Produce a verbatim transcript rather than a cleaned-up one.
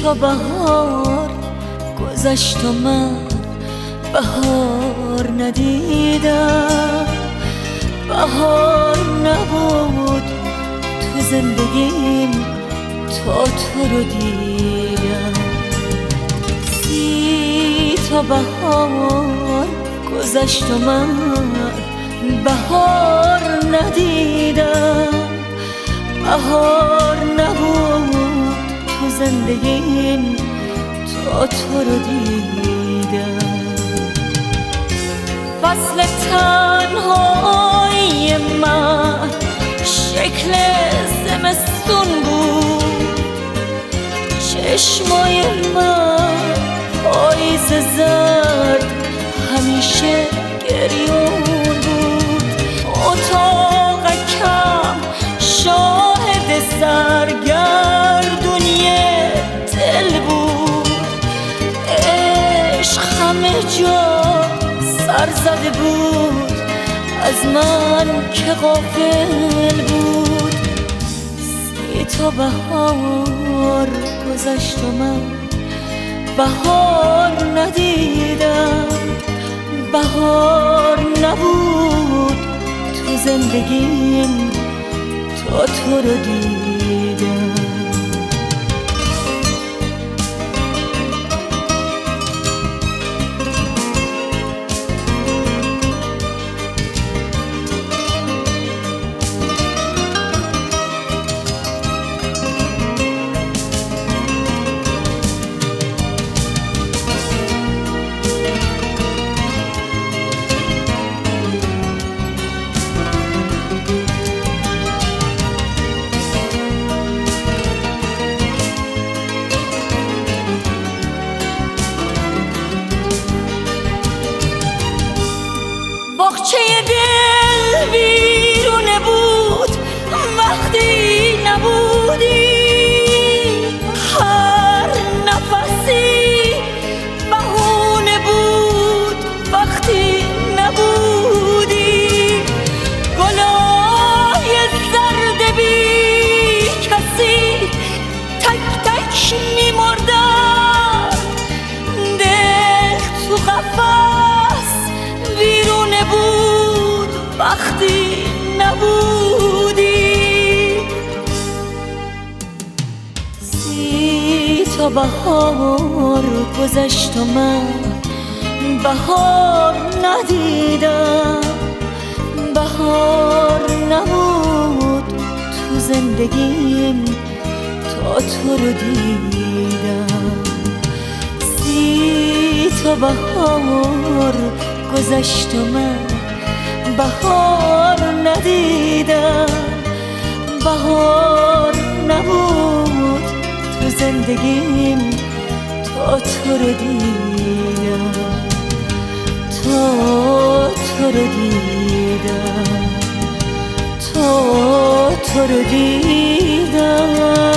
تا بهار گذشت و من بهار ندیدم، بهار نبود تو زندگیم تا تو رو دیدم. سی تا بهار گذشت و من بهار ندیدم، بهار نبود تو زندگیم تا تو رو دیدم. فصل تنهایی من شکل زمستون بود، چشمای من پاییز زرد همیشه گریون بود. اتاقکم شاهد سرگردونی دل بود، عشق همه جا سر زده بود از من که غافل بود. سی تا بهار گذشت و من بهار ندیدم، بهار نبود تو زندگیم تا تو رو دیدم. باغچه دل ویرونه بود وقتی نبودی، هر نفسی بهونه بود وقتی نبودی. گلای زرد بی کسی تک تک میمردن، دل تو قفس ویرونه بود وقتی نبودی. سی تا بهار گذشت و من بهار ندیدم، بهار نبود تو زندگیم تا تو رو دیدم. سی تا بهار گذشت و من بهار ندیدم، بهار نبود تو زندگیم تا تو رو دیدم، تا تو رو دیدم، تا تو رو دیدم.